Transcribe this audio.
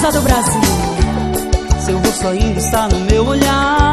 do Brasil. Seu rosto ainda está no meu olhar.